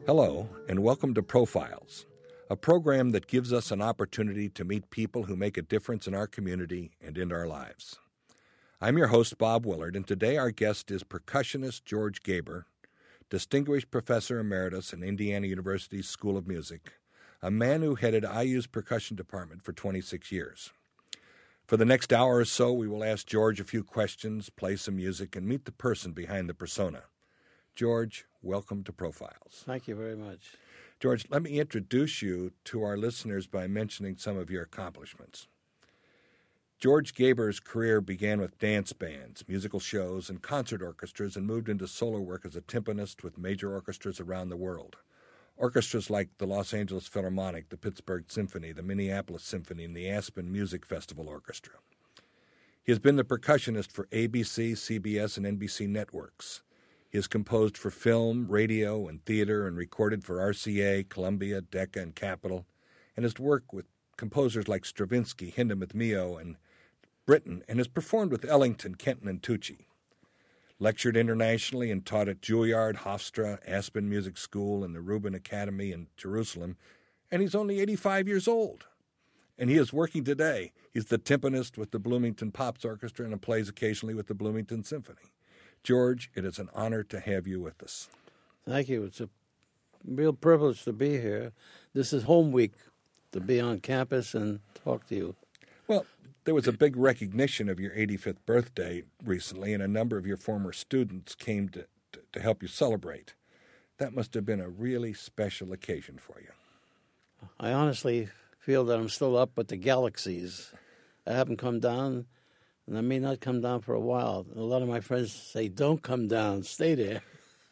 Hello, and welcome to Profiles, a program that gives us an opportunity to meet people who make a difference in our community and in our lives. I'm your host, Bob Willard, and today our guest is percussionist George Gaber, Distinguished Professor Emeritus in Indiana University's School of Music, a man who headed IU's percussion department for 26 years. For the next hour or so, we will ask George a few questions, play some music, and meet the person behind the persona. George, welcome to Profiles. Thank you very much. George, let me introduce you to our listeners by mentioning some of your accomplishments. George Gaber's career began with dance bands, musical shows, and concert orchestras, and moved into solo work as a timpanist with major orchestras around the world. Orchestras like the Los Angeles Philharmonic, the Pittsburgh Symphony, the Minneapolis Symphony, and the Aspen Music Festival Orchestra. He has been the percussionist for ABC, CBS, and NBC networks. He has composed for film, radio, and theater, and recorded for RCA, Columbia, Decca, and Capitol, and has worked with composers like Stravinsky, Hindemith, Mio, and Britten, and has performed with Ellington, Kenton, and Tucci. Lectured internationally and taught at Juilliard, Hofstra, Aspen Music School, and the Rubin Academy in Jerusalem, and he's only 85 years old. And he is working today. He's the timpanist with the Bloomington Pops Orchestra and plays occasionally with the Bloomington Symphony. George, it is an honor to have you with us. Thank you. It's a real privilege to be here. This is home week, to be on campus and talk to you. Well, there was a big recognition of your 85th birthday recently, and a number of your former students came to help you celebrate. That must have been a really special occasion for you. I honestly feel that I'm still up with the galaxies. I haven't come down, and I may not come down for a while. A lot of my friends say, don't come down, stay there.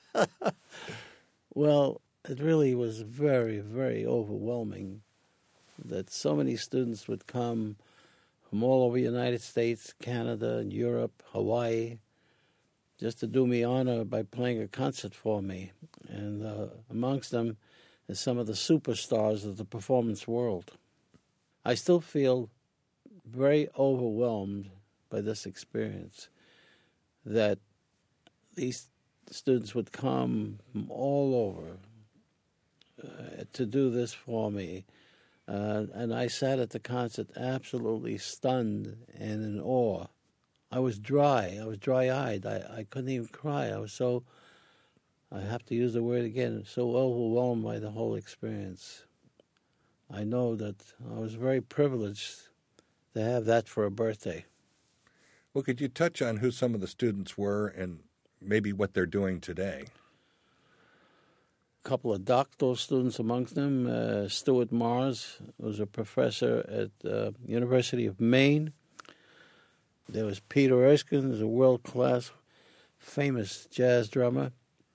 Well, it really was very, very overwhelming that so many students would come from all over the United States, Canada, and Europe, Hawaii, just to do me honor by playing a concert for me. And amongst them is some of the superstars of the performance world. I still feel very overwhelmed by this experience, that these students would come from all over to do this for me. And I sat at the concert absolutely stunned and in awe. I was dry. I was dry-eyed. I couldn't even cry. I have to use the word again, so overwhelmed by the whole experience. I know that I was very privileged to have that for a birthday. Well, could you touch on who some of the students were and maybe what they're doing today? A couple of doctoral students amongst them. Stuart Mars was a professor at the University of Maine. There was Peter Erskine, who's a world-class, famous jazz drummer.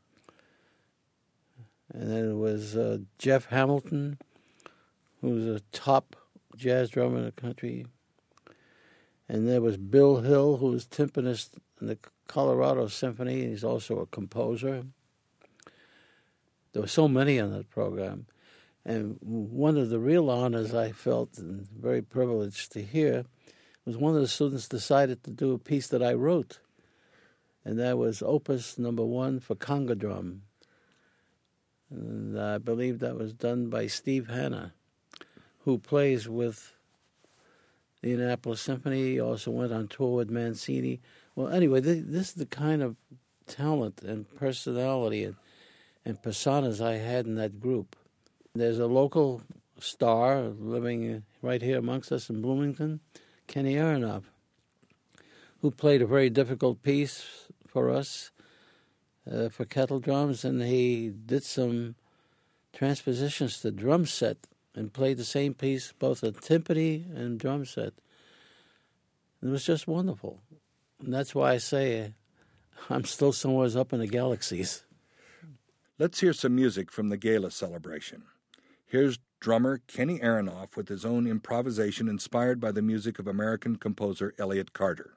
And then there was Jeff Hamilton, who's a top jazz drummer in the country. And there was Bill Hill, who was timpanist in the Colorado Symphony, and he's also a composer. There were so many on that program. And one of the real honors I felt, and very privileged to hear, was one of the students decided to do a piece that I wrote. And that was Opus number 1 for conga drum. And I believe that was done by Steve Hanna, who plays with the Indianapolis Symphony. He also went on tour with Mancini. Well, anyway, this is the kind of talent and personality and personas I had in that group. There's a local star living right here amongst us in Bloomington, Kenny Aronoff, who played a very difficult piece for us for kettle drums, and he did some transpositions to drum set and played the same piece, both a timpani and drum set. It was just wonderful. And that's why I say I'm still somewhere up in the galaxies. Let's hear some music from the gala celebration. Here's drummer Kenny Aronoff with his own improvisation inspired by the music of American composer Elliott Carter.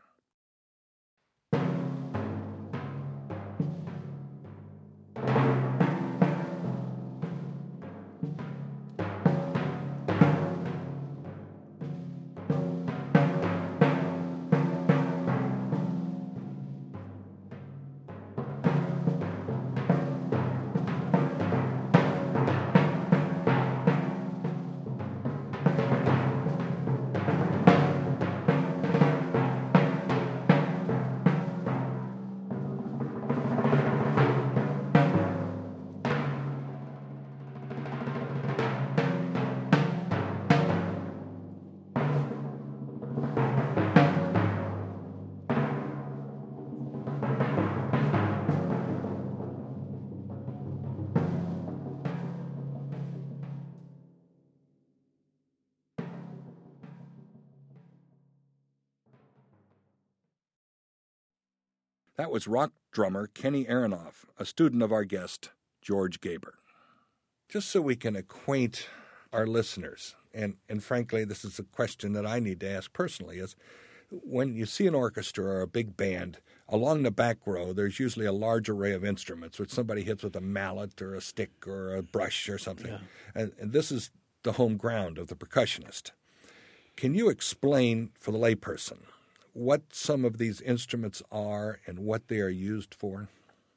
That was rock drummer Kenny Aronoff, a student of our guest, George Gaber. Just so we can acquaint our listeners, and frankly, this is a question that I need to ask personally, is when you see an orchestra or a big band, along the back row, there's usually a large array of instruments, which somebody hits with a mallet or a stick or a brush or something. Yeah. And this is the home ground of the percussionist. Can you explain for the layperson what some of these instruments are and what they are used for?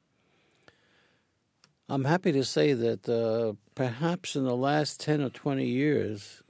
I'm happy to say that perhaps in the last 10 or 20 years,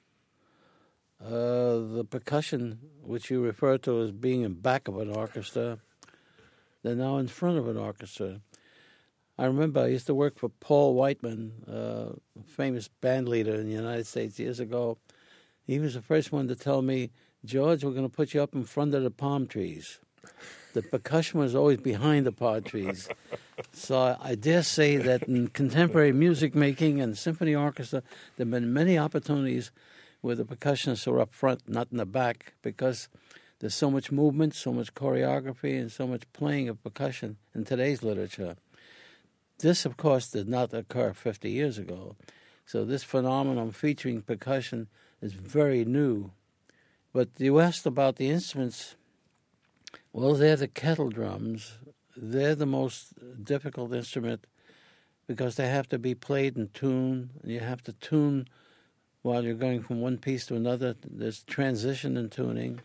the percussion, which you refer to as being in back of an orchestra, they're now in front of an orchestra. I remember I used to work for Paul Whiteman, a famous band leader in the United States years ago. He was the first one to tell me, George, we're going to put you up in front of the palm trees. The percussion was always behind the palm trees. So I dare say that in contemporary music making and symphony orchestra, there have been many opportunities where the percussionists are up front, not in the back, because there's so much movement, so much choreography, and so much playing of percussion in today's literature. This, of course, did not occur 50 years ago. So this phenomenon featuring percussion is very new. But you asked about the instruments. Well, they're the kettle drums. They're the most difficult instrument because they have to be played in tune, and you have to tune while you're going from one piece to another. There's transition in tuning,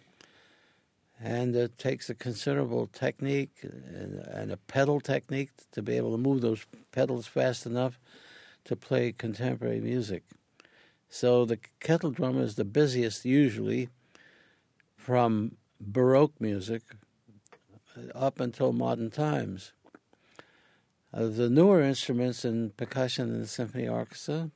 and it takes a considerable technique and a pedal technique to be able to move those pedals fast enough to play contemporary music. So the kettle drum is the busiest usually from Baroque music up until modern times. The newer instruments in percussion in the symphony orchestra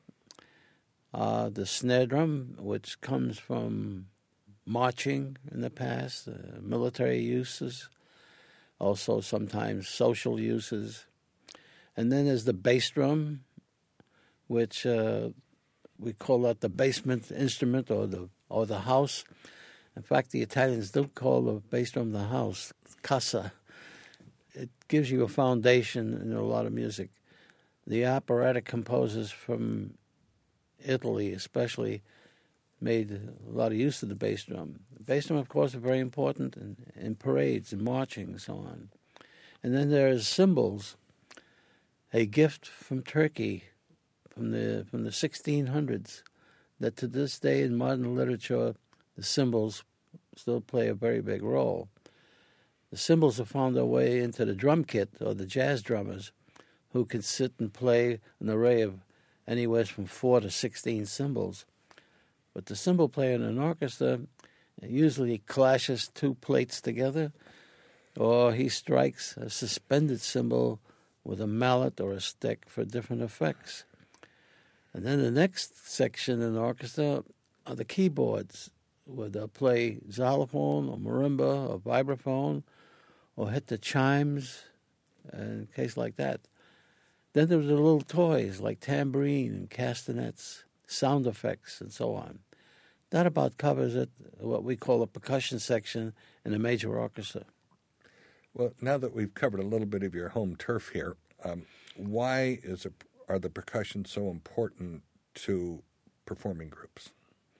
are the snare drum, which comes from marching in the past, military uses, also sometimes social uses. And then there's the bass drum, which we call that the basement instrument or the house. In fact, the Italians don't call the bass drum the house, casa. It gives you a foundation in a lot of music. The operatic composers from Italy especially made a lot of use of the bass drum. The bass drum, of course, is very important in parades and marching and so on. And then there's cymbals, a gift from Turkey from the 1600s, that to this day in modern literature, the cymbals still play a very big role. The cymbals have found their way into the drum kit, or the jazz drummers, who can sit and play an array of anywhere from 4 to 16 cymbals. But the cymbal player in an orchestra usually clashes two plates together, or he strikes a suspended cymbal with a mallet or a stick for different effects. And then the next section in the orchestra are the keyboards, where they'll play xylophone or marimba or vibraphone or hit the chimes, in a case like that. Then there's the little toys like tambourine and castanets, sound effects, and so on. That about covers it, what we call a percussion section in a major orchestra. Well, now that we've covered a little bit of your home turf here, why are the percussion so important to performing groups?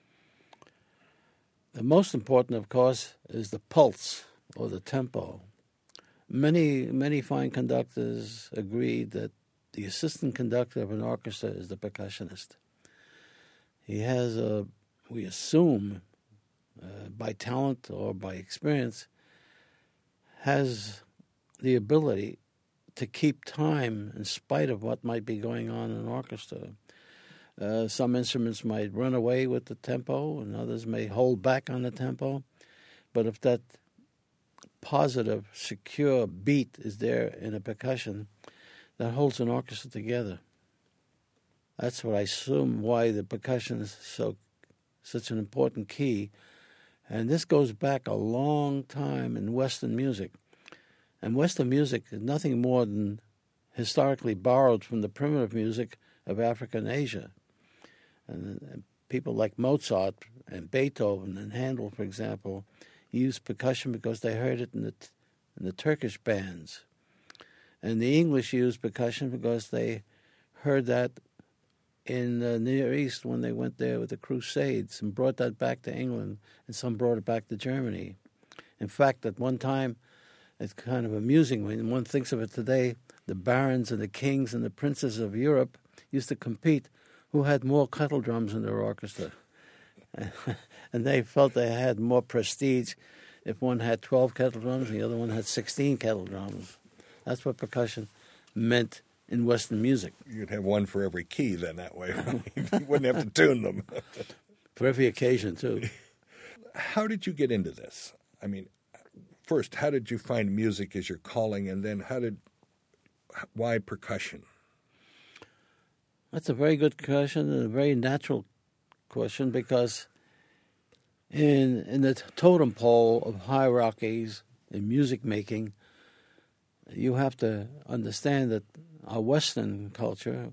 The most important, of course, is the pulse or the tempo. Many fine conductors agree that the assistant conductor of an orchestra is the percussionist. He has we assume, by talent or by experience, has the ability to keep time in spite of what might be going on in an orchestra. Some instruments might run away with the tempo, and others may hold back on the tempo. But if that positive, secure beat is there in a percussion, that holds an orchestra together. That's what I assume why the percussion is such an important key. And this goes back a long time in Western music. And Western music is nothing more than historically borrowed from the primitive music of Africa and Asia. And people like Mozart and Beethoven and Handel, for example, used percussion because they heard it in and the Turkish bands. And the English used percussion because they heard that in the Near East when they went there with the Crusades and brought that back to England, and some brought it back to Germany. In fact, at one time, it's kind of amusing when one thinks of it today, the barons and the kings and the princes of Europe used to compete who had more kettle drums in their orchestra. And they felt they had more prestige if one had 12 kettle drums and the other one had 16 kettle drums. That's what percussion meant in Western music. You'd have one for every key then that way. You wouldn't have to tune them. For every occasion, too. How did you get into this? I mean, first, how did you find music as your calling, and then why percussion? That's a very good question and a very natural question, because in the totem pole of hierarchies in music making, you have to understand that our Western culture,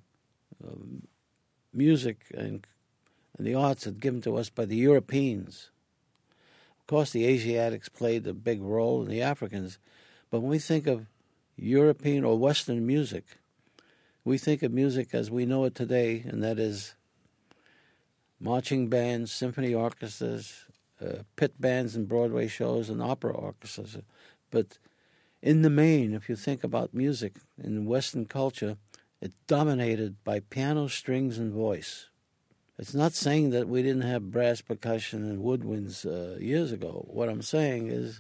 music and the arts are given to us by the Europeans. Of course, the Asiatics played a big role, and the Africans. But when we think of European or Western music, we think of music as we know it today, and that is marching bands, symphony orchestras, pit bands and Broadway shows, and opera orchestras. But in the main, if you think about music in Western culture, it's dominated by piano, strings, and voice. It's not saying that we didn't have brass percussion and woodwinds years ago. What I'm saying is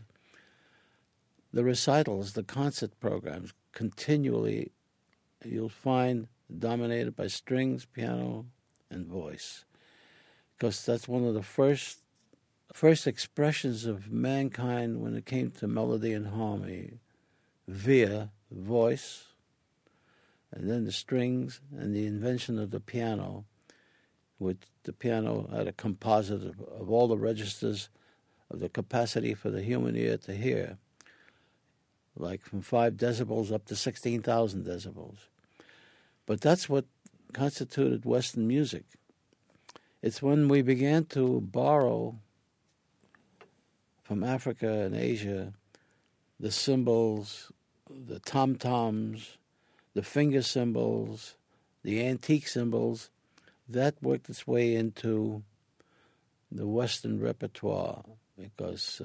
the recitals, the concert programs, continually you'll find dominated by strings, piano, and voice. Because that's one of the first expressions of mankind when it came to melody and harmony, via voice, and then the strings, and the invention of the piano, which the piano had a composite of all the registers of the capacity for the human ear to hear, like from 5 decibels up to 16,000 decibels. But that's what constituted Western music. It's when we began to borrow from Africa and Asia the cymbals, the tom-toms, the finger cymbals, the antique cymbals, that worked its way into the Western repertoire, because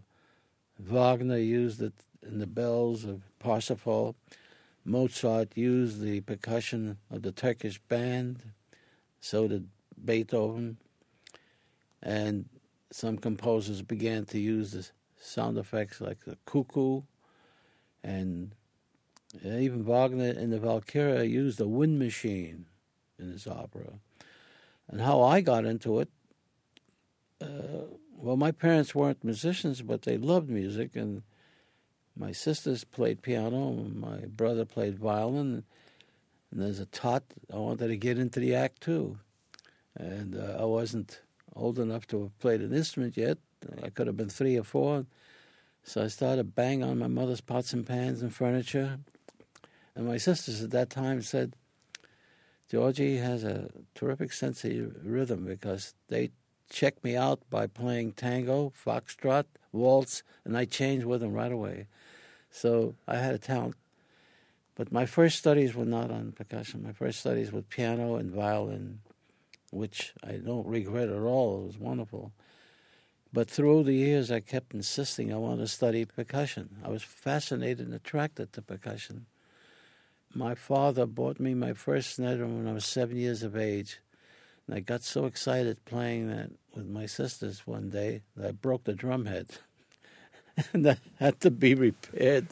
Wagner used it in the bells of Parsifal. Mozart used the percussion of the Turkish band. So did Beethoven. And some composers began to use the sound effects like the cuckoo. And even Wagner in the Valkyria used a wind machine in his opera. And how I got into it, well, my parents weren't musicians, but they loved music, and my sisters played piano, and my brother played violin, and as a tot, I wanted to get into the act too. And I wasn't old enough to have played an instrument yet. I could have been 3 or 4, so I started banging on my mother's pots and pans and furniture. And my sisters at that time said, Georgie has a terrific sense of rhythm, because they checked me out by playing tango, foxtrot, waltz, and I changed with them right away. So I had a talent. But my first studies were not on percussion. My first studies were piano and violin, which I don't regret at all. It was wonderful. But through the years, I kept insisting I wanted to study percussion. I was fascinated and attracted to percussion. My father bought me my first snare drum when I was 7 years of age. And I got so excited playing that with my sisters one day that I broke the drum head. And that had to be repaired.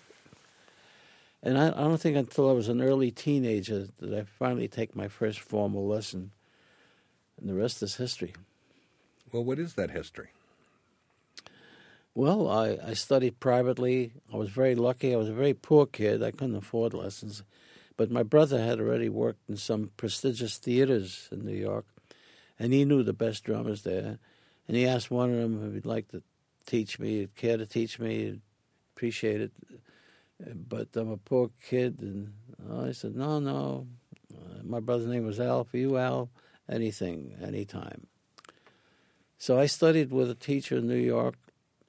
And I don't think until I was an early teenager did I finally take my first formal lesson. And the rest is history. Well, what is that history? Well, I studied privately. I was very lucky. I was a very poor kid. I couldn't afford lessons. But my brother had already worked in some prestigious theaters in New York, and he knew the best drummers there. And he asked one of them if he'd like to teach me, care to teach me, he'd appreciate it. But I'm a poor kid, and I said, no. My brother's name was Al. For you, Al, anything, anytime. So I studied with a teacher in New York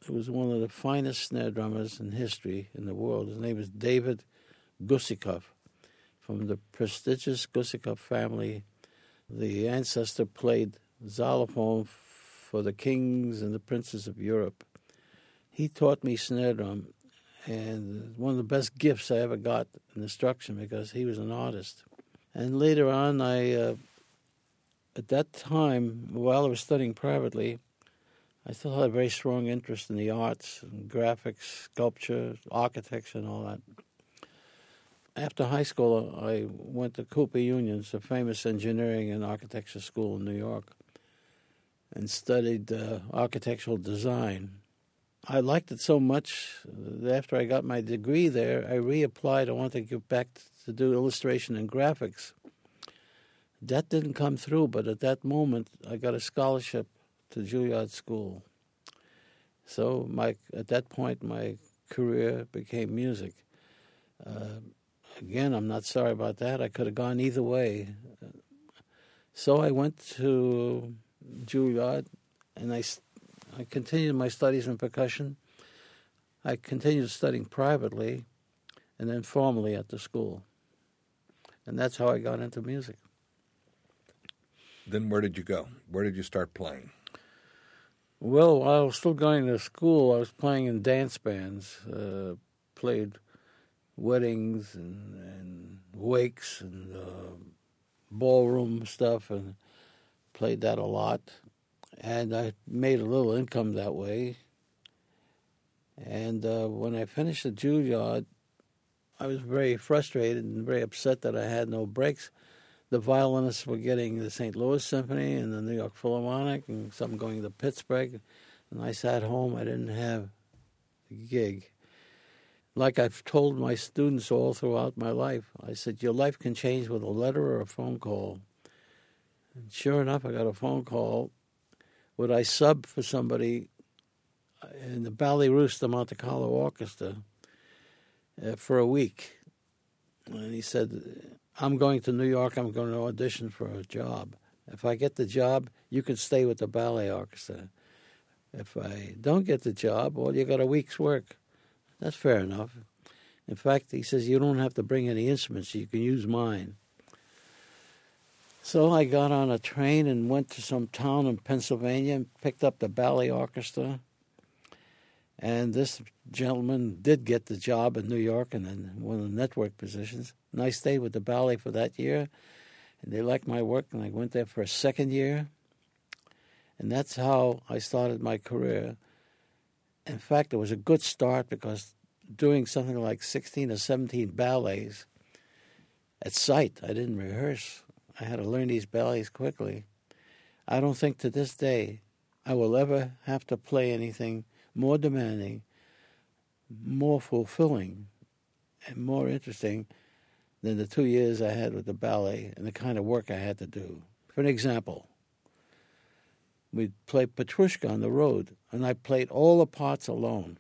who was one of the finest snare drummers in history in the world. His name is David Gusikoff, from the prestigious Gusikoff family. The ancestor played xylophone for the kings and the princes of Europe. He taught me snare drum, and one of the best gifts I ever got in instruction, because he was an artist. And later on, at that time, while I was studying privately, I still had a very strong interest in the arts, and graphics, sculpture, architecture, and all that. After high school, I went to Cooper Union's, a famous engineering and architecture school in New York, and studied architectural design. I liked it so much that after I got my degree there, I reapplied. I wanted to get back to do illustration and graphics. That didn't come through, but at that moment, I got a scholarship to Juilliard School. So at that point, my career became music. Again, I'm not sorry about that. I could have gone either way. So I went to Juilliard, and I continued my studies in percussion. I continued studying privately, and then formally at the school. And that's how I got into music. Then where did you go? Where did you start playing? Well, while I was still going to school, I was playing in dance bands, played weddings and wakes and ballroom stuff, and played that a lot. And I made a little income that way. And when I finished at Juilliard, I was very frustrated and very upset that I had no breaks. The violinists were getting the St. Louis Symphony and the New York Philharmonic, and some going to Pittsburgh. And I sat home. I didn't have a gig. Like I've told my students all throughout my life, I said, your life can change with a letter or a phone call. And sure enough, I got a phone call. Would I sub for somebody in the Ballet Russe, the Monte Carlo Orchestra, for a week? And he said, I'm going to New York. I'm going to audition for a job. If I get the job, you can stay with the ballet orchestra. If I don't get the job, well, you got a week's work. That's fair enough. In fact, he says, you don't have to bring any instruments. You can use mine. So I got on a train and went to some town in Pennsylvania and picked up the ballet orchestra. And this gentleman did get the job in New York and then one of the network positions. And I stayed with the ballet for that year. And they liked my work, and I went there for a second year. And that's how I started my career. In fact, it was a good start because doing something like 16 or 17 ballets at sight, I didn't rehearse. I had to learn these ballets quickly. I don't think to this day I will ever have to play anything more demanding, more fulfilling, and more interesting than the 2 years I had with the ballet and the kind of work I had to do. For an example, we'd play Petrushka on the road, and I played all the parts alone.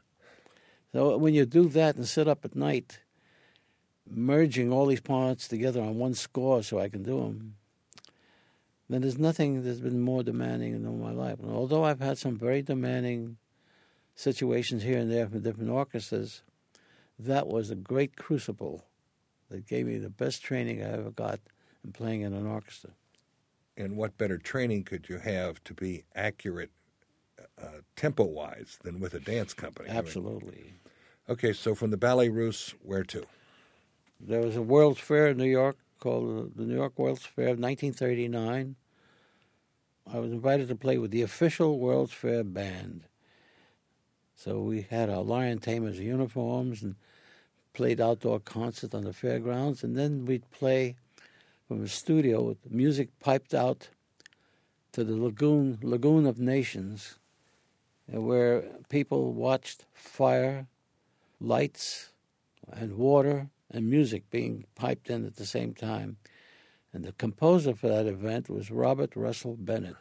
So when you do that and sit up at night, merging all these parts together on one score so I can do them, then there's nothing that's been more demanding in all my life. And although I've had some very demanding situations here and there from different orchestras, that was a great crucible that gave me the best training I ever got in playing in an orchestra. And what better training could you have to be accurate tempo-wise than with a dance company? Absolutely. I mean, okay, so from the Ballet Russe, where to? There was a World's Fair in New York called the New York World's Fair of 1939. I was invited to play with the official World's Fair band. So we had our lion tamers uniforms and played outdoor concerts on the fairgrounds, and then we'd play from a studio with music piped out to the Lagoon of Nations, where people watched fire, lights, and water and music being piped in at the same time. And the composer for that event was Robert Russell Bennett.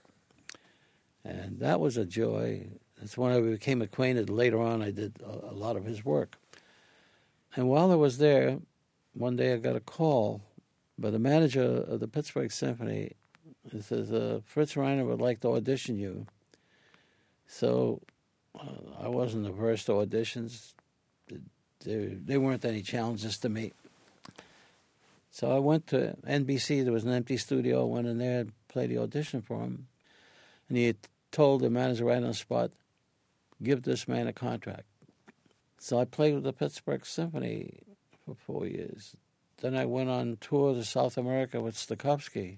And that was a joy. That's when I became acquainted. Later on, I did a lot of his work. And while I was there, one day I got a call by the manager of the Pittsburgh Symphony. He says, Fritz Reiner would like to audition you. So I wasn't averse to auditions. There weren't any challenges to me. So I went to NBC. There was an empty studio. I went in there and played the audition for him. And he had told the manager right on the spot, give this man a contract. So I played with the Pittsburgh Symphony for 4 years. Then I went on tour to South America with Stokowski.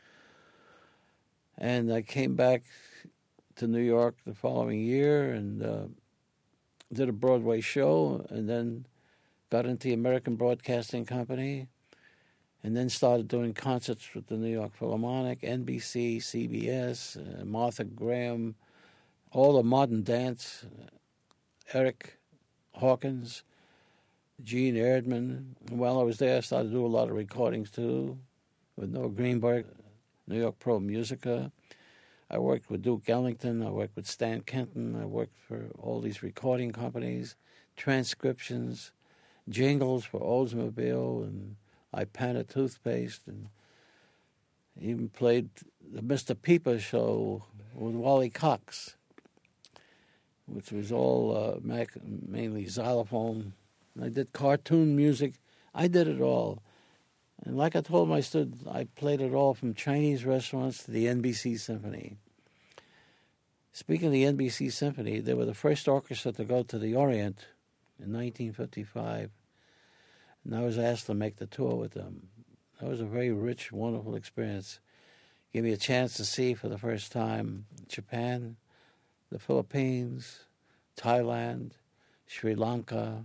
And I came back to New York the following year and did a Broadway show, and then got into the American Broadcasting Company, and then started doing concerts with the New York Philharmonic, NBC, CBS, Martha Graham, all the modern dance, Eric Hawkins, Gene Erdman. And while I was there, I started to do a lot of recordings too, with Noah Greenberg, New York Pro Musica. I worked with Duke Ellington, I worked with Stan Kenton, I worked for all these recording companies, transcriptions, jingles for Oldsmobile and Ipana toothpaste, and even played the Mr. Pieper show with Wally Cox, which was all mainly xylophone. And I did cartoon music. I did it all. And like I told my students, I played it all from Chinese restaurants to the NBC Symphony. Speaking of the NBC Symphony, they were the first orchestra to go to the Orient in 1955. And I was asked to make the tour with them. That was a very rich, wonderful experience. Gave me a chance to see for the first time Japan, the Philippines, Thailand, Sri Lanka,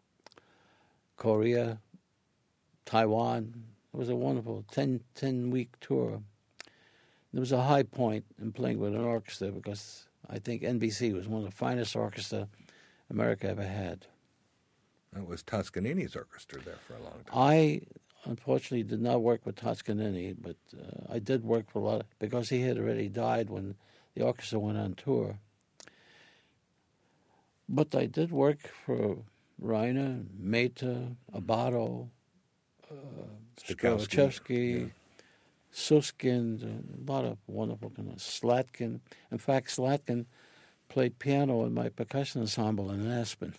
Korea, Taiwan. It was a wonderful 10-week tour. There was a high point in playing with an orchestra because I think NBC was one of the finest orchestra America ever had. It was Toscanini's orchestra there for a long time. I, unfortunately, did not work with Toscanini, but I did work for a lot because he had already died when the orchestra went on tour. But I did work for Reiner, Mehta, Abbado, Stokowski, Susskind, a lot of wonderful kind of Slatkin. In fact, Slatkin played piano in my percussion ensemble in Aspen.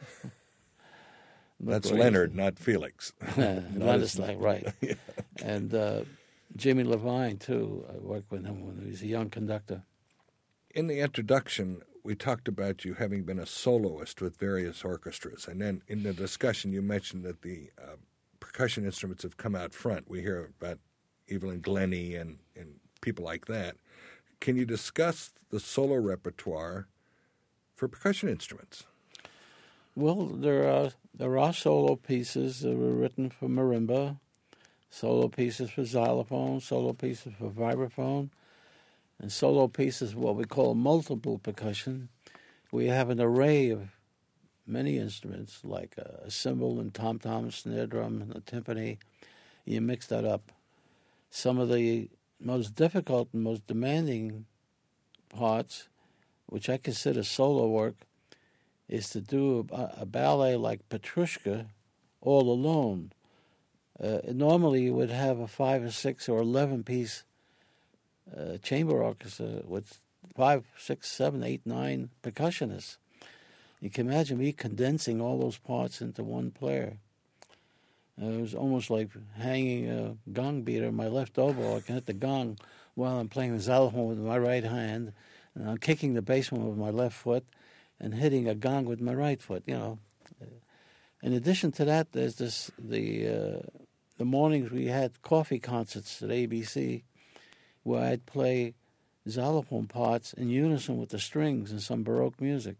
That's Leonard, not Felix. Ladislav, right. Yeah. And Jimmy Levine, too. I worked with him when he was a young conductor. In the introduction, we talked about you having been a soloist with various orchestras. And then in the discussion, you mentioned that the percussion instruments have come out front. We hear about Evelyn Glennie and people like that. Can you discuss the solo repertoire for percussion instruments? Well, there are solo pieces that were written for marimba, solo pieces for xylophone, solo pieces for vibraphone, and solo pieces what we call multiple percussion. We have an array of many instruments like a cymbal and tom-tom, snare drum, and a timpani. You mix that up. Some of the most difficult and most demanding parts, which I consider solo work, is to do a ballet like Petrushka all alone. Normally you would have a 5 or 6 or 11-piece chamber orchestra with 5, 6, 7, 8, 9 percussionists. You can imagine me condensing all those parts into one player. It was almost like hanging a gong beater in my left elbow. I can hit the gong while I'm playing the xylophone with my right hand, and I'm kicking the bassman with my left foot, and hitting a gong with my right foot, you know. In addition to that, there's the mornings we had coffee concerts at ABC where I'd play xylophone parts in unison with the strings and some Baroque music.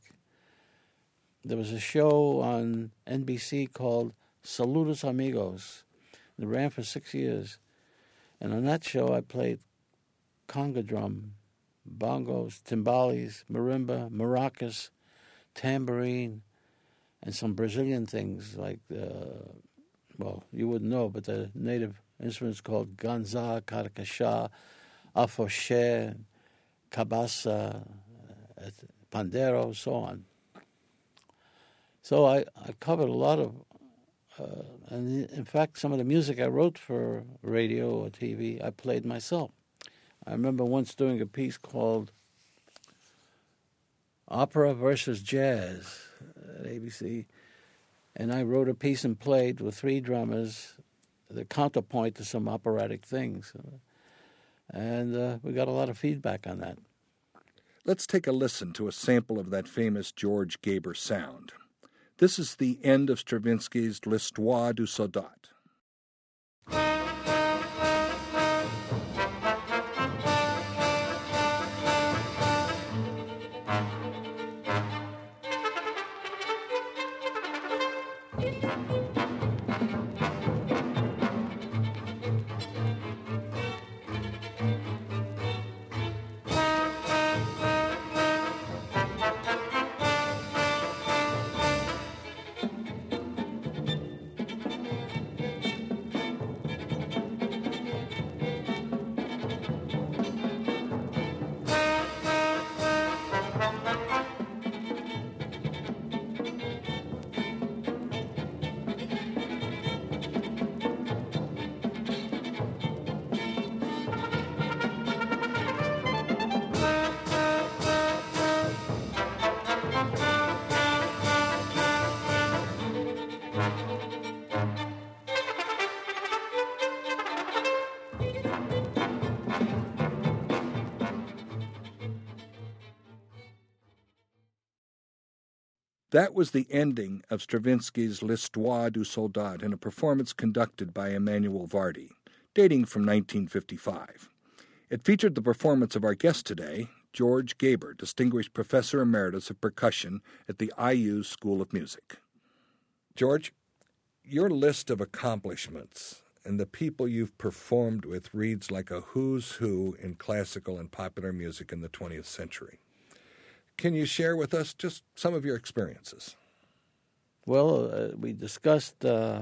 There was a show on NBC called Saludos Amigos. It ran for 6 years. And on that show I played conga drum, bongos, timbales, marimba, maracas, tambourine, and some Brazilian things like, well, you wouldn't know, but the native instruments called ganza, caracaxá, afoxé, cabaça, pandero, so on. So I covered a lot of, and in fact, some of the music I wrote for radio or TV, I played myself. I remember once doing a piece called Opera versus Jazz at ABC. And I wrote a piece and played with 3 drummers, the counterpoint to some operatic things. And we got a lot of feedback on that. Let's take a listen to a sample of that famous George Gaber sound. This is the end of Stravinsky's L'Histoire du Soldat. That was the ending of Stravinsky's L'Histoire du Soldat in a performance conducted by Emmanuel Vardy, dating from 1955. It featured the performance of our guest today, George Gaber, Distinguished Professor Emeritus of Percussion at the IU School of Music. George, your list of accomplishments and the people you've performed with reads like a who's who in classical and popular music in the 20th century. Can you share with us just some of your experiences? Well, we discussed the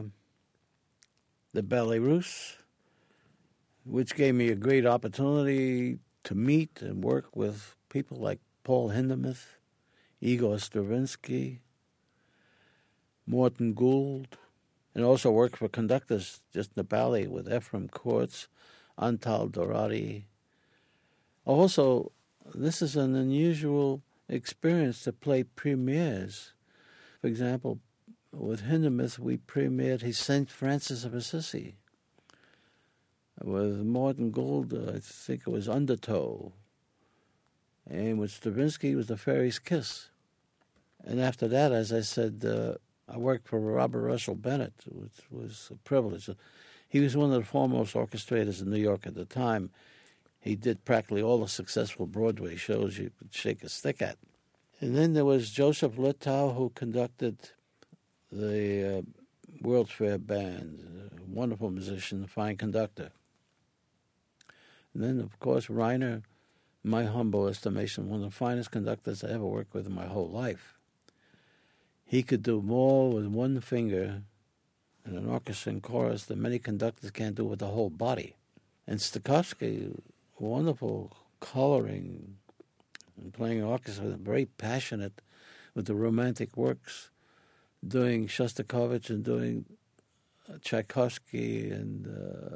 Ballet Russe, which gave me a great opportunity to meet and work with people like Paul Hindemith, Igor Stravinsky, Morton Gould, and also worked for conductors just in the ballet with Ephraim Kortz, Antal Dorati. Also, this is an unusual experience to play premieres. For example, with Hindemith, we premiered his St. Francis of Assisi. With Morton Gould, I think it was Undertow. And with Stravinsky, it was The Fairy's Kiss. And after that, as I said, I worked for Robert Russell Bennett, which was a privilege. He was one of the foremost orchestrators in New York at the time. He did practically all the successful Broadway shows you could shake a stick at. And then there was Joseph Littau, who conducted the World's Fair Band, a wonderful musician, a fine conductor. And then, of course, Reiner, in my humble estimation, one of the finest conductors I ever worked with in my whole life. He could do more with one finger in an orchestra and chorus than many conductors can't do with the whole body. And Stokowski, wonderful coloring and playing orchestra, very passionate with the romantic works, doing Shostakovich and doing Tchaikovsky and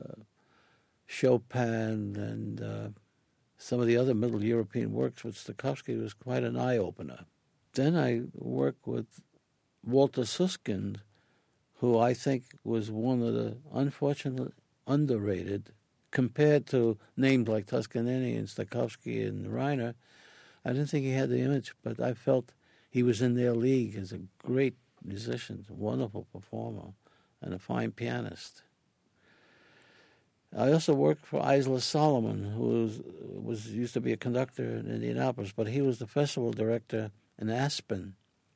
Chopin and some of the other Middle European works with Stokowski was quite an eye-opener. Then I worked with Walter Susskind, who I think was one of the unfortunately underrated, compared to names like Toscanini and Stokowski and Reiner. I didn't think he had the image, but I felt he was in their league as a great musician, a wonderful performer, and a fine pianist. I also worked for Isla Solomon, who used to be a conductor in Indianapolis, but he was the festival director in Aspen.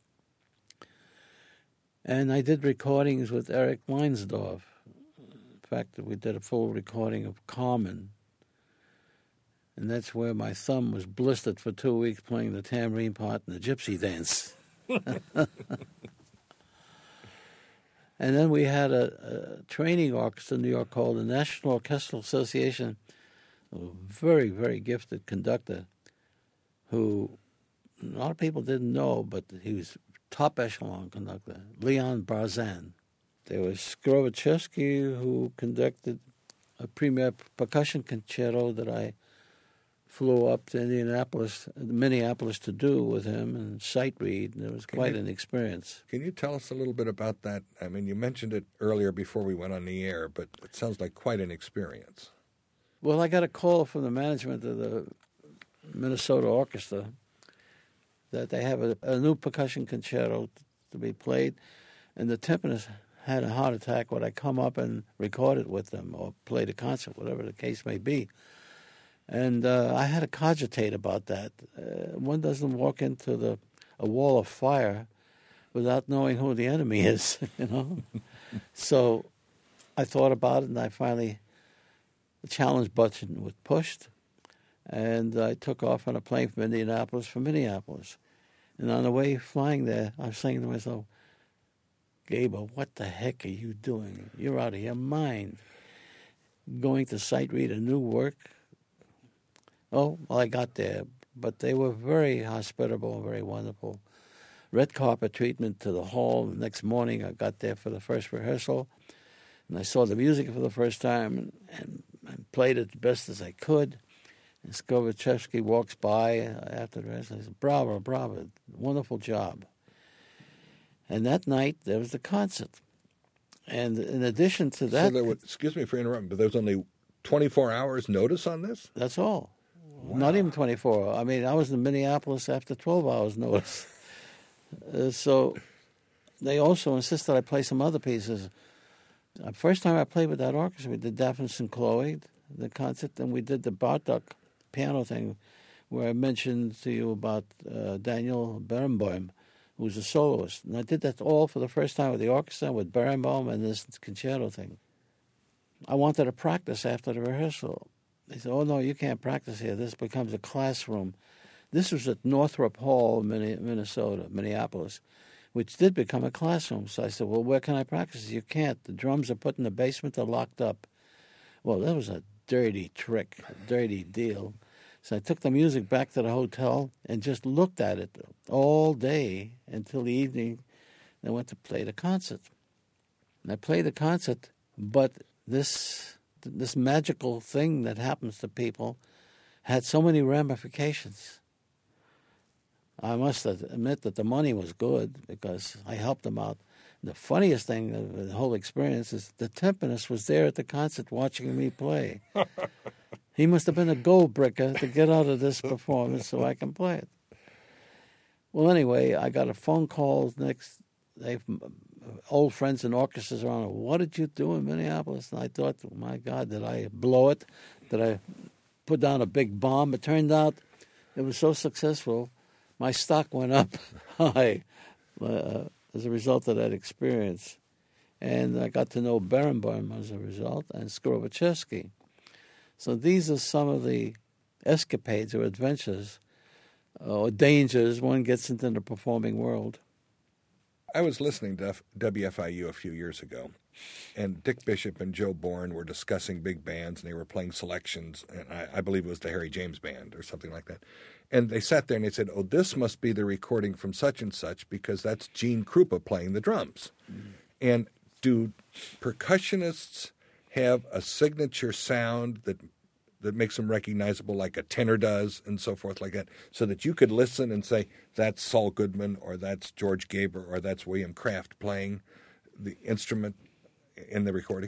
And I did recordings with Eric Weinsdorf. In fact, we did a full recording of Carmen. And that's where my thumb was blistered for 2 weeks playing the tambourine part in the gypsy dance. And then we had a training orchestra in New York called the National Orchestral Association, a very, very gifted conductor who a lot of people didn't know, but he was top echelon conductor, Leon Barzan. There was Skrovichevsky, who conducted a premier percussion concerto that I flew up to Minneapolis to do with him and sight read. It was quite an experience. Can you tell us a little bit about that? I mean, you mentioned it earlier before we went on the air, but it sounds like quite an experience. Well, I got a call from the management of the Minnesota Orchestra that they have a new percussion concerto to be played, and the timpanist had a heart attack. Would I come up and record it with them or play the concert, whatever the case may be? And I had to cogitate about that. One doesn't walk into a wall of fire without knowing who the enemy is, you know. So I thought about it, and the challenge button was pushed, and I took off on a plane from Indianapolis for Minneapolis. And on the way flying there, I was saying to myself, Gaber, what the heck are you doing? You're out of your mind. Going to sight read a new work. Oh, well, I got there, but they were very hospitable, very wonderful. Red carpet treatment to the hall. The next morning, I got there for the first rehearsal, and I saw the music for the first time and played it the best as I could. And Skorochevsky walks by after the rehearsal and says, bravo, bravo, wonderful job. And that night, there was the concert. And in addition to that... So excuse me for interrupting, but there was only 24 hours notice on this? That's all. Wow. Not even 24. I mean, I was in Minneapolis after 12 hours notice. So they also insisted I play some other pieces. The first time I played with that orchestra, we did Daphnis and Chloe, the concert, and we did the Bartok piano thing where I mentioned to you about Daniel Barenboim, who's a soloist. And I did that all for the first time with the orchestra, with Barenboim and this concerto thing. I wanted to practice after the rehearsal. They said, oh, no, you can't practice here. This becomes a classroom. This was at Northrop Hall, Minneapolis, which did become a classroom. So I said, well, where can I practice? You can't. The drums are put in the basement. They're locked up. Well, that was a dirty trick, a dirty deal. So I took the music back to the hotel and just looked at it all day until the evening. And I went to play the concert. And I played the concert, but this magical thing that happens to people had so many ramifications. I must admit that the money was good because I helped them out. The funniest thing of the whole experience is the timpanist was there at the concert watching me play. He must have been a gold bricker to get out of this performance so I can play it. Well, anyway, I got a phone call next day from old friends and orchestras around. What did you do in Minneapolis? And I thought, oh my God, did I blow it? Did I put down a big bomb? It turned out it was so successful, my stock went up high as a result of that experience. And I got to know Barenboim as a result, and Skorochevsky. So these are some of the escapades or adventures or dangers one gets into the performing world. I was listening to WFIU a few years ago, and Dick Bishop and Joe Bourne were discussing big bands, and they were playing selections, and I believe it was the Harry James Band or something like that. And they sat there and they said, oh, this must be the recording from such and such because that's Gene Krupa playing the drums. Mm-hmm. And do percussionists have a signature sound that makes them recognizable like a tenor does and so forth like that, so that you could listen and say, that's Saul Goodman or that's George Gaber or that's William Kraft playing the instrument in the recording?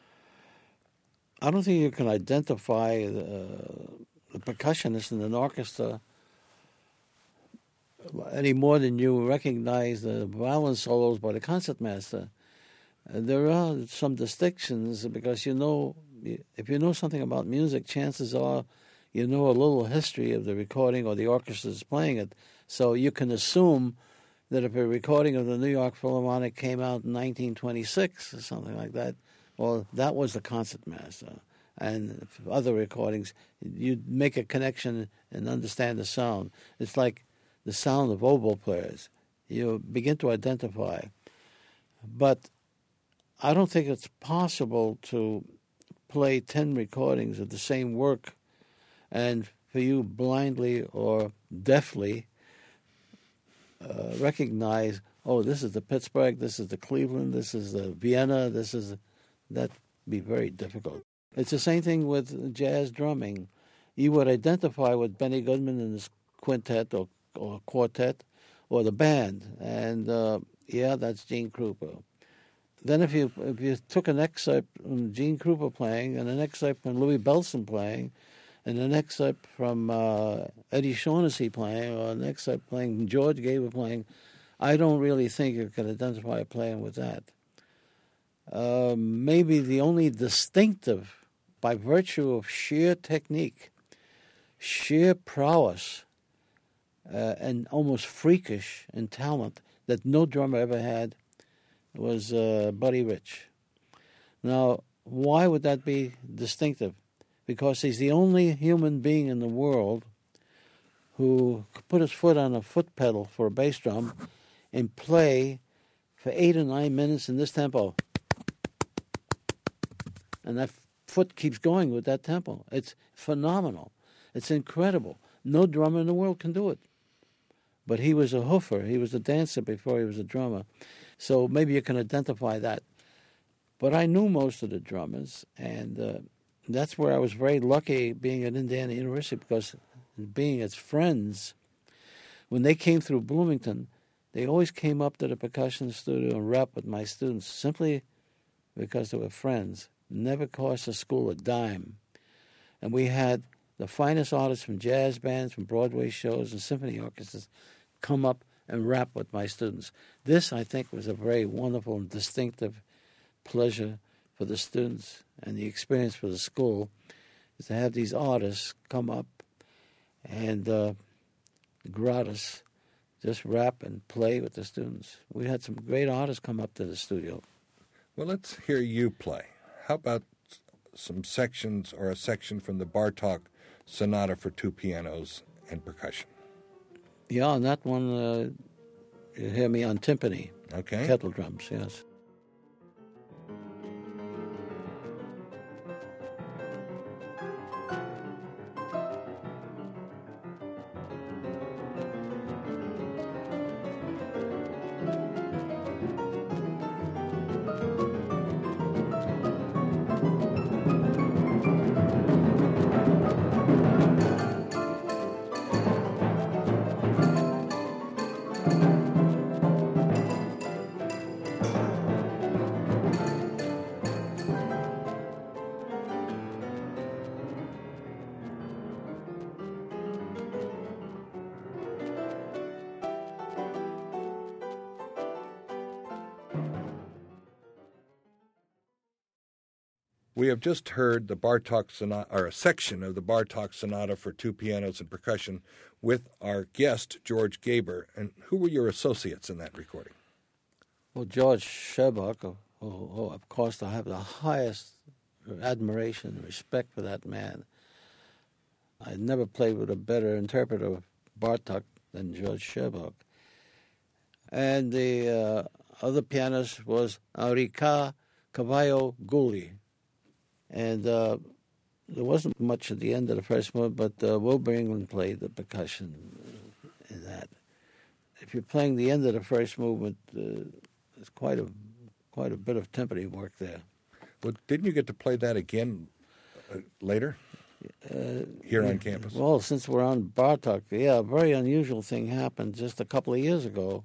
I don't think you can identify the percussionist in an orchestra any more than you recognize the violin solos by the concertmaster. There are some distinctions because if you know something about music, chances are you know a little history of the recording or the orchestra is playing it. So you can assume that if a recording of the New York Philharmonic came out in 1926 or something like that, well, that was the concertmaster. And other recordings, you make a connection and understand the sound. It's like the sound of oboe players. You begin to identify. But I don't think it's possible to play 10 recordings of the same work and for you blindly or deafly recognize, oh, this is the Pittsburgh, this is the Cleveland, this is the Vienna, that'd be very difficult. It's the same thing with jazz drumming. you would identify with Benny Goodman and his quintet or quartet or the band. And, that's Gene Krupa. Then if you took an excerpt from Gene Krupa playing and an excerpt from Louis Bellson playing and an excerpt from Eddie Shaughnessy playing or an excerpt playing George Gaber playing, I don't really think you can identify playing with that. Maybe the only distinctive, by virtue of sheer technique, sheer prowess, and almost freakish in talent that no drummer ever had, was Buddy Rich. Now, why would that be distinctive? Because he's the only human being in the world who could put his foot on a foot pedal for a bass drum and play for 8 or 9 minutes in this tempo. And that foot keeps going with that tempo. It's phenomenal. It's incredible. No drummer in the world can do it. But he was a hoofer. He was a dancer before he was a drummer. So maybe you can identify that. But I knew most of the drummers, and that's where I was very lucky being at Indiana University, because being its friends, when they came through Bloomington, they always came up to the percussion studio and rep with my students simply because they were friends. Never cost the school a dime. And we had the finest artists from jazz bands, from Broadway shows, and symphony orchestras come up and rap with my students. This, I think, was a very wonderful and distinctive pleasure for the students, and the experience for the school is to have these artists come up and gratis just rap and play with the students. We had some great artists come up to the studio. Well, let's hear you play. How about some sections or a section from the Bartók Sonata for 2 pianos and percussion? Yeah, on that one, you hear me on timpani. Okay. Kettle drums, yes. We have just heard the Bartók Sonata, or a section of the Bartók Sonata for 2 pianos and percussion, with our guest, George Gaber. And who were your associates in that recording? Well, George Sherbak, of course, I have the highest admiration and respect for that man. I never played with a better interpreter of Bartók than George Sherbak. And the other pianist was Enrique Cavallo Gulli. And there wasn't much at the end of the first movement, but Wilbur England played the percussion in that. If you're playing the end of the first movement, there's quite a bit of timpani work there. Well, didn't you get to play that again later here on campus? Well, since we're on Bartók, a very unusual thing happened just a couple of years ago.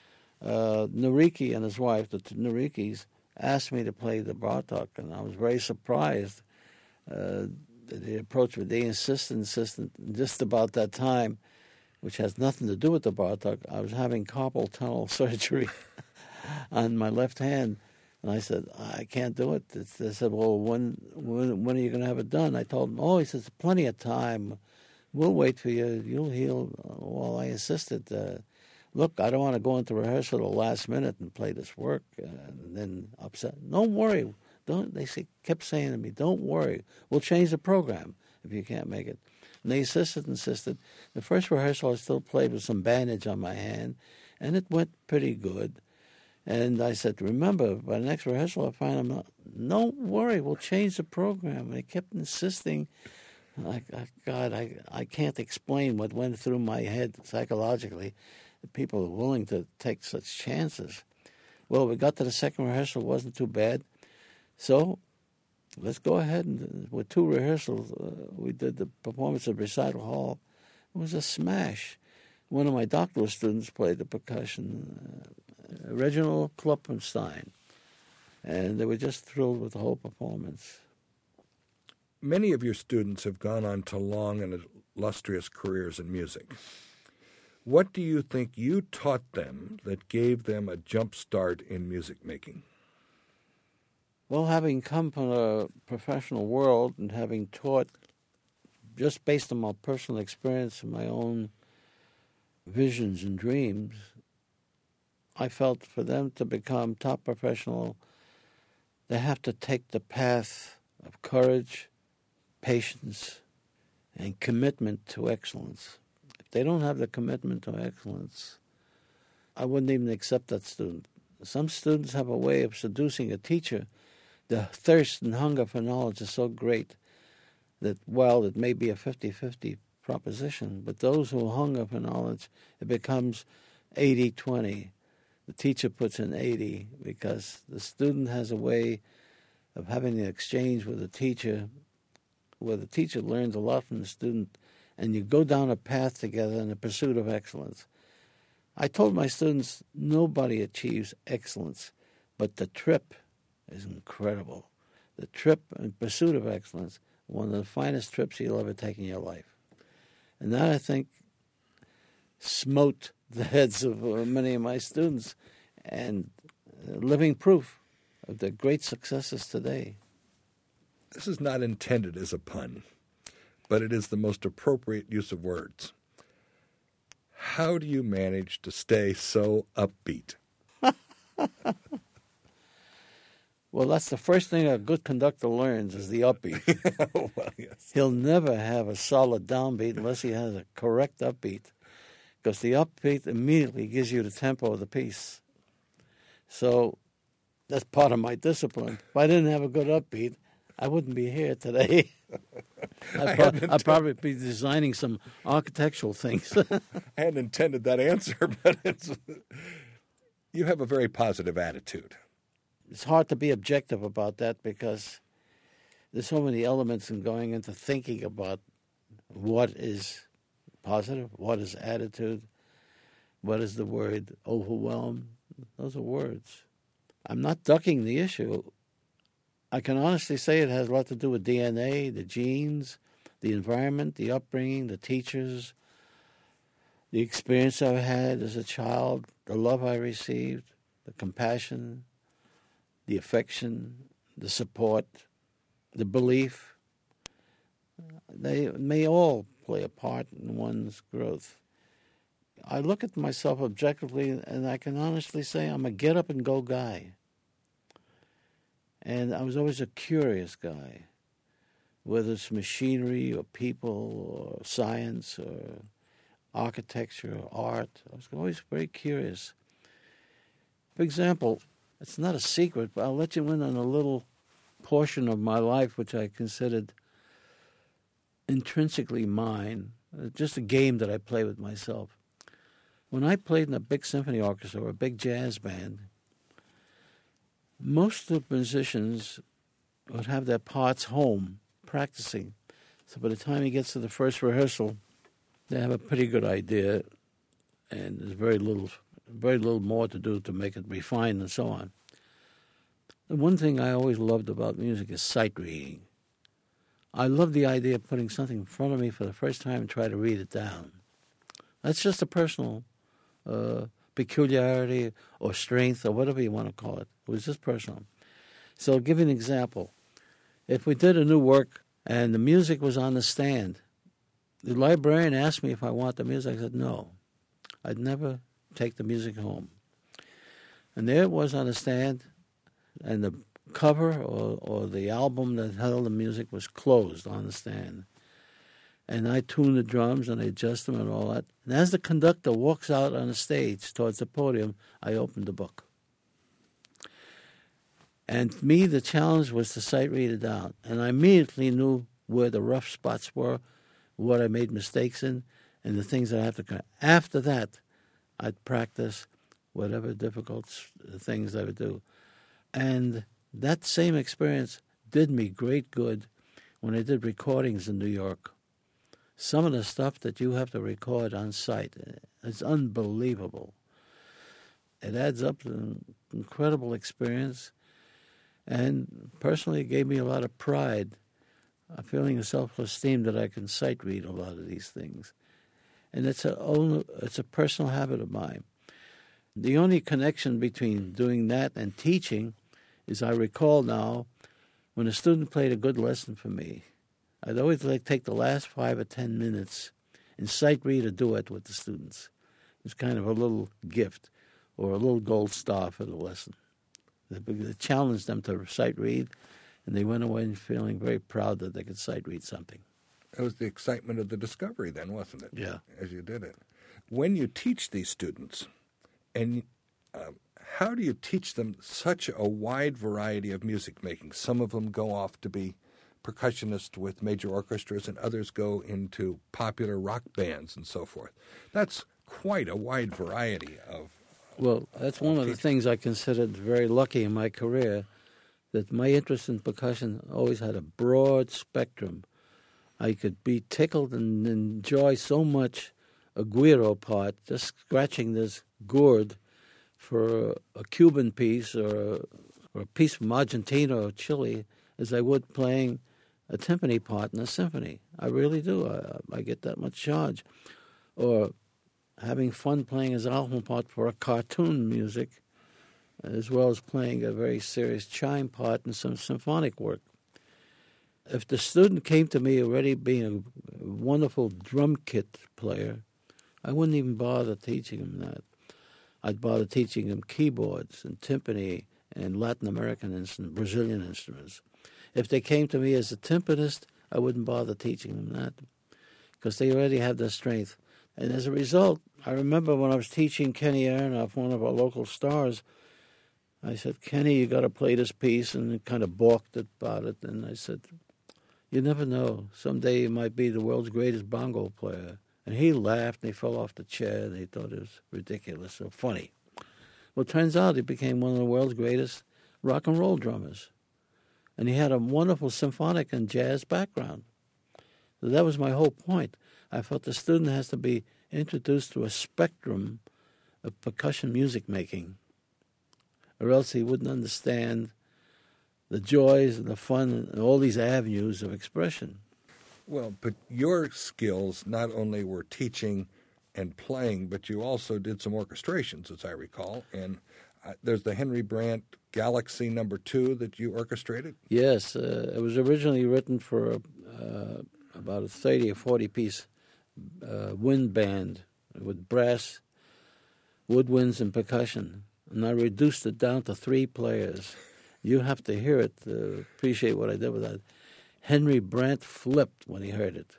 Noriki and his wife, the Norikis, asked me to play the Bartók, and I was very surprised that they approached me. They insisted, just about that time, which has nothing to do with the Bartók. I was having carpal tunnel surgery on my left hand, and I said, I can't do it. They said, well, when are you going to have it done? I told them, he says, plenty of time. We'll wait for you. You'll heal. Well, I insisted, look, I don't want to go into rehearsal at the last minute and play this work and then upset. Don't worry. Kept saying to me, don't worry. We'll change the program if you can't make it. And they insisted. The first rehearsal I still played with some bandage on my hand, and it went pretty good. And I said, remember, by the next rehearsal I find them, don't worry, we'll change the program. And they kept insisting. I can't explain what went through my head psychologically. People are willing to take such chances. Well, we got to the second rehearsal, it wasn't too bad. So let's go ahead and with 2 rehearsals, we did the performance at Recital Hall. It was a smash. One of my doctoral students played the percussion, Reginald Kloppenstein, and they were just thrilled with the whole performance. Many of your students have gone on to long and illustrious careers in music. What do you think you taught them that gave them a jump start in music making? Well, having come from a professional world and having taught just based on my personal experience and my own visions and dreams, I felt for them to become top professional, they have to take the path of courage, patience, and commitment to excellence. If they don't have the commitment to excellence, I wouldn't even accept that student. Some students have a way of seducing a teacher. The thirst and hunger for knowledge is so great that, while it may be a 50-50 proposition, but those who hunger for knowledge, it becomes 80-20. The teacher puts in 80 because the student has a way of having an exchange with the teacher where the teacher learns a lot from the student, and you go down a path together in the pursuit of excellence. I told my students, nobody achieves excellence, but the trip is incredible. The trip in pursuit of excellence, one of the finest trips you'll ever take in your life. And that, I think, smote the heads of many of my students, and living proof of their great successes today. This is not intended as a pun, but it is the most appropriate use of words. How do you manage to stay so upbeat? Well, that's the first thing a good conductor learns is the upbeat. Well, yes. He'll never have a solid downbeat unless he has a correct upbeat, because the upbeat immediately gives you the tempo of the piece. So that's part of my discipline. If I didn't have a good upbeat, I wouldn't be here today. I'd probably be designing some architectural things. I hadn't intended that answer, but you have a very positive attitude. It's hard to be objective about that because there's so many elements in going into thinking about what is positive, what is attitude, what is the word overwhelm. Those are words. I'm not ducking the issue. I can honestly say it has a lot to do with DNA, the genes, the environment, the upbringing, the teachers, the experience I had as a child, the love I received, the compassion, the affection, the support, the belief. They may all play a part in one's growth. I look at myself objectively, and I can honestly say I'm a get-up-and-go guy. And I was always a curious guy, whether it's machinery or people or science or architecture or art. I was always very curious. For example, it's not a secret, but I'll let you in on a little portion of my life which I considered intrinsically mine, just a game that I play with myself. When I played in a big symphony orchestra or a big jazz band, most of the musicians would have their parts home practicing. So by the time he gets to the first rehearsal, they have a pretty good idea, and there's very little more to do to make it refined and so on. The one thing I always loved about music is sight reading. I love the idea of putting something in front of me for the first time and try to read it down. That's just a personal peculiarity or strength or whatever you want to call it. It was just personal. So I'll give you an example. If we did a new work and the music was on the stand, the librarian asked me if I want the music. I said no. I'd never take the music home. And there it was on the stand, and the cover or the album that held the music was closed on the stand. And I tune the drums and I adjust them and all that. And as the conductor walks out on the stage towards the podium, I open the book. And to me, the challenge was to sight read it down. And I immediately knew where the rough spots were, what I made mistakes in, and the things that I have to correct. After that, I'd practice whatever difficult things I would do. And that same experience did me great good when I did recordings in New York. Some of the stuff that you have to record on site is unbelievable. It adds up to an incredible experience, and personally it gave me a lot of pride, a feeling of self-esteem that I can sight read a lot of these things. And it's a personal habit of mine. The only connection between doing that and teaching is I recall now when a student played a good lesson for me, I'd always like take the last 5 or 10 minutes and sight read a duet with the students. It's kind of a little gift or a little gold star for the lesson. They challenged them to sight read, and they went away feeling very proud that they could sight read something. It was the excitement of the discovery then, wasn't it? Yeah. As you did it. When you teach these students, and how do you teach them such a wide variety of music making? Some of them go off to be percussionists with major orchestras, and others go into popular rock bands and so forth. That's quite a wide variety of... Well, that's one of the things I considered very lucky in my career, that my interest in percussion always had a broad spectrum. I could be tickled and enjoy so much a guiro part, just scratching this gourd for a Cuban piece or a piece from Argentina or Chile, as I would playing a timpani part in a symphony. I really do. I get that much charge. Or having fun playing a xylophone part for a cartoon music, as well as playing a very serious chime part in some symphonic work. If the student came to me already being a wonderful drum kit player, I wouldn't even bother teaching him that. I'd bother teaching him keyboards and timpani and Latin American and Brazilian instruments. If they came to me as a timpanist, I wouldn't bother teaching them that because they already have the strength. And as a result, I remember when I was teaching Kenny Aronoff, one of our local stars, I said, Kenny, you got to play this piece, and he kind of balked about it. And I said, you never know. Someday you might be the world's greatest bongo player. And he laughed, and he fell off the chair, and he thought it was ridiculous or funny. Well, it turns out he became one of the world's greatest rock and roll drummers. And he had a wonderful symphonic and jazz background. So that was my whole point. I felt the student has to be introduced to a spectrum of percussion music making, or else he wouldn't understand the joys and the fun and all these avenues of expression. Well, but your skills not only were teaching and playing, but you also did some orchestrations, as I recall. And there's the Henry Brant Galaxy No. 2 that you orchestrated? Yes. It was originally written for about a 30 or 40-piece wind band with brass, woodwinds, and percussion. And I reduced it down to 3 players. You have to hear it to appreciate what I did with that. Henry Brant flipped when he heard it.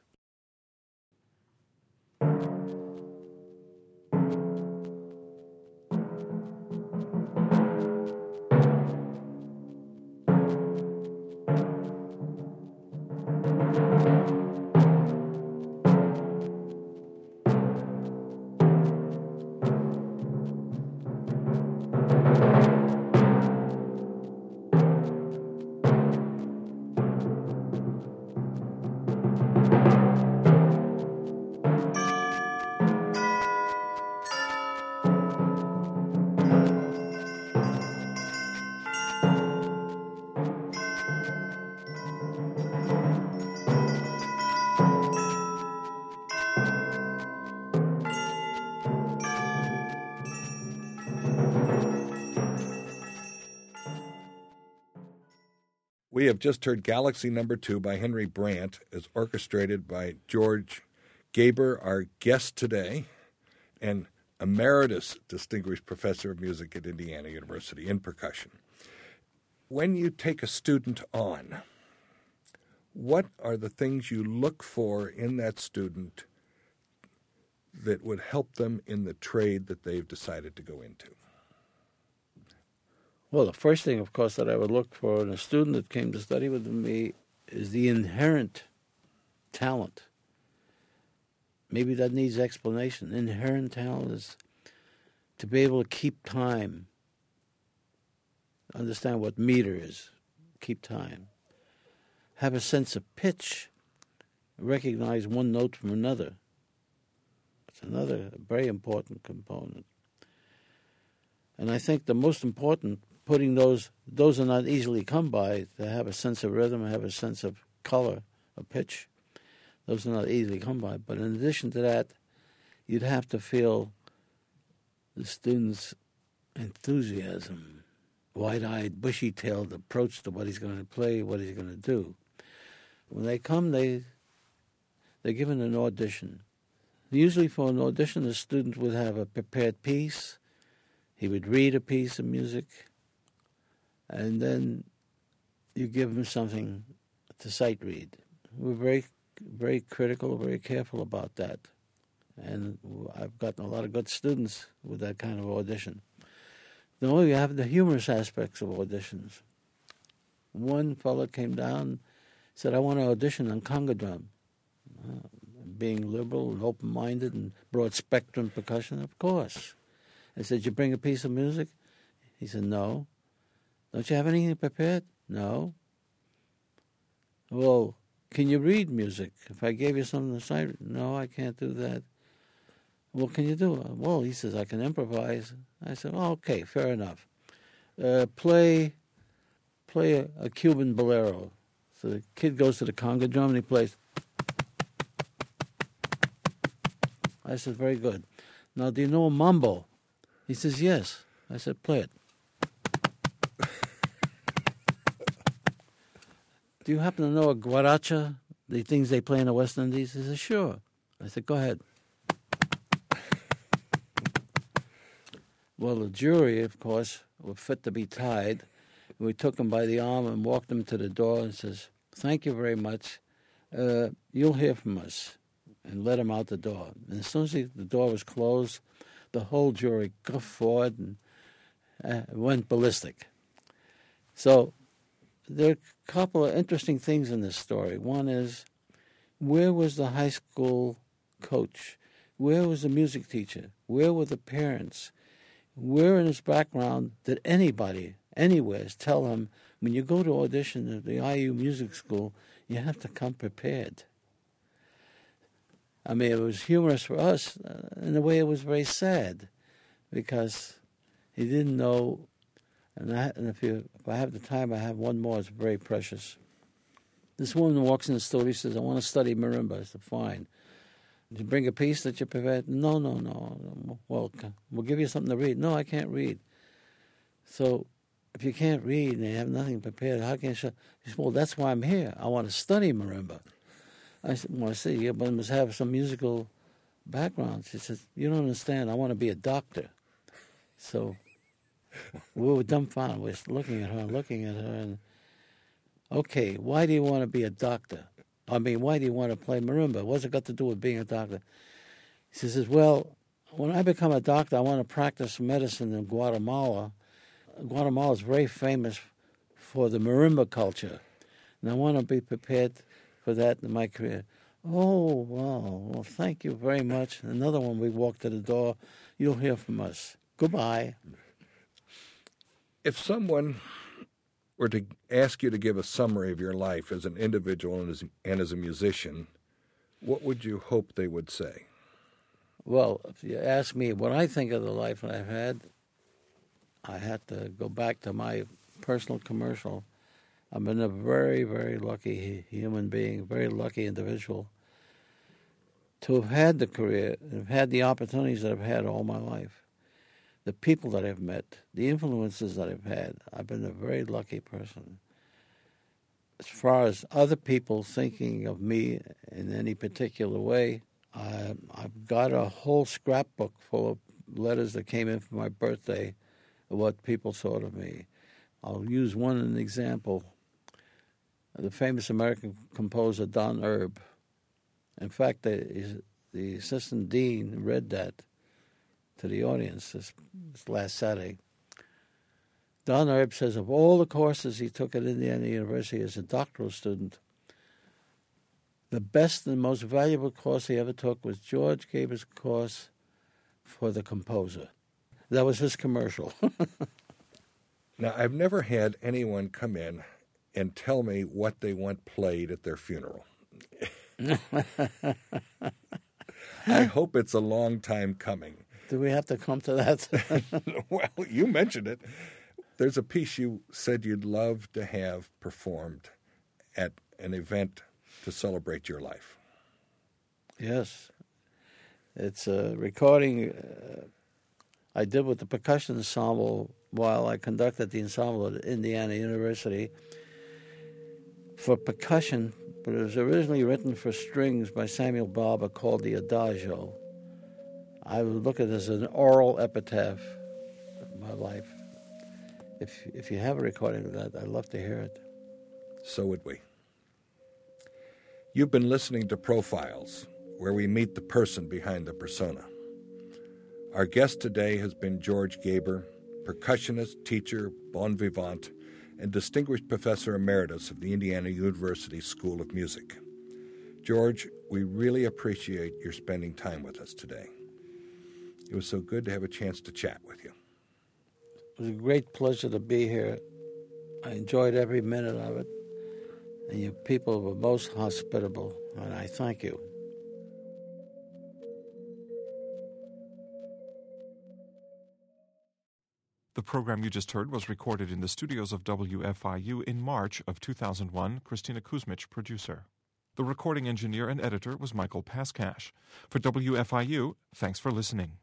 We have just heard Galaxy No. 2 by Henry Brant, as orchestrated by George Gaber, our guest today, and Emeritus Distinguished Professor of Music at Indiana University in percussion. When you take a student on, what are the things you look for in that student that would help them in the trade that they've decided to go into? Well, the first thing, of course, that I would look for in a student that came to study with me is the inherent talent. Maybe that needs explanation. Inherent talent is to be able to keep time, understand what meter is, keep time. have a sense of pitch, recognize one note from another. It's another very important component. And I think the most important, putting those are not easily come by, to have a sense of rhythm, have a sense of color, of pitch. Those are not easily come by. But in addition to that, you'd have to feel the student's enthusiasm, wide-eyed, bushy-tailed approach to what he's going to play, what he's going to do. When they come, they're given an audition. Usually for an audition, the student would have a prepared piece. He would read a piece of music, and then you give him something to sight read. We're very, very critical, very careful about that. And I've gotten a lot of good students with that kind of audition. Then you have the humorous aspects of auditions. One fellow came down, said, I want to audition on conga drum. Being liberal and open-minded and broad-spectrum percussion, of course. I said, you bring a piece of music? He said, no. Don't you have anything prepared? No. Well, can you read music? If I gave you something to cite, no, I can't do that. What can you do? Well, he says, I can improvise. I said, oh, okay, fair enough. Play a Cuban bolero. So the kid goes to the conga drum and he plays. I said, very good. Now, do you know a mambo? He says, yes. I said, play it. Do you happen to know a guaracha, the things they play in the West Indies? He says, sure. I said, go ahead. Well, the jury, of course, were fit to be tied. We took him by the arm and walked him to the door and says, thank you very much. You'll hear from us. And let him out the door. And as soon as the door was closed, the whole jury guffawed and went ballistic. So there are a couple of interesting things in this story. One is, where was the high school coach? Where was the music teacher? Where were the parents? Where in his background did anybody, anywhere, tell him, when you go to audition at the IU Music School, you have to come prepared? I mean, it was humorous for us. In a way, it was very sad because he didn't know. And if I have the time, I have one more. It's very precious. This woman walks in the studio. She says, I want to study marimba. I said, fine. Did you bring a piece that you prepared? No. Well, we'll give you something to read. No, I can't read. So if you can't read and you have nothing prepared, how can you show? She said, well, that's why I'm here. I want to study marimba. I said, well, I see, yeah, but I must have some musical background. She says, you don't understand. I want to be a doctor. So we were dumbfounded. We were looking at her, and okay, why do you want to be a doctor? I mean, why do you want to play marimba? What's it got to do with being a doctor? She says, well, when I become a doctor, I want to practice medicine in Guatemala. Guatemala is very famous for the marimba culture, and I want to be prepared for that in my career. Oh, well, thank you very much. Another one, we walked to the door. You'll hear from us. Goodbye. If someone were to ask you to give a summary of your life as an individual and as a musician, what would you hope they would say? Well, if you ask me what I think of the life that I've had, I had to go back to my personal commercial. I've been a very, very lucky human being, very lucky individual to have had the career, have had the opportunities that I've had all my life, the people that I've met, the influences that I've had. I've been a very lucky person. As far as other people thinking of me in any particular way, I've got a whole scrapbook full of letters that came in for my birthday of what people thought of me. I'll use one as an example. The famous American composer Don Erb. In fact, the assistant dean read that to the audience this last Saturday. Don Erb says of all the courses he took at Indiana University as a doctoral student, the best and most valuable course he ever took was George Gaber's course for the composer. That was his commercial. Now, I've never had anyone come in and tell me what they want played at their funeral. I hope it's a long time coming. Do we have to come to that? Well, you mentioned it. There's a piece you said you'd love to have performed at an event to celebrate your life. Yes. It's a recording I did with the percussion ensemble while I conducted the ensemble at Indiana University for percussion, but it was originally written for strings by Samuel Barber called the Adagio. I would look at it as an oral epitaph of my life. If you have a recording of that, I'd love to hear it. So would we. You've been listening to Profiles, where we meet the person behind the persona. Our guest today has been George Gaber, percussionist, teacher, bon vivant, and distinguished professor emeritus of the Indiana University School of Music. George, we really appreciate your spending time with us today. It was so good to have a chance to chat with you. It was a great pleasure to be here. I enjoyed every minute of it, and you people were most hospitable, and I thank you. The program you just heard was recorded in the studios of WFIU in March of 2001. Christina Kuzmich, producer. The recording engineer and editor was Michael Paskash. For WFIU, thanks for listening.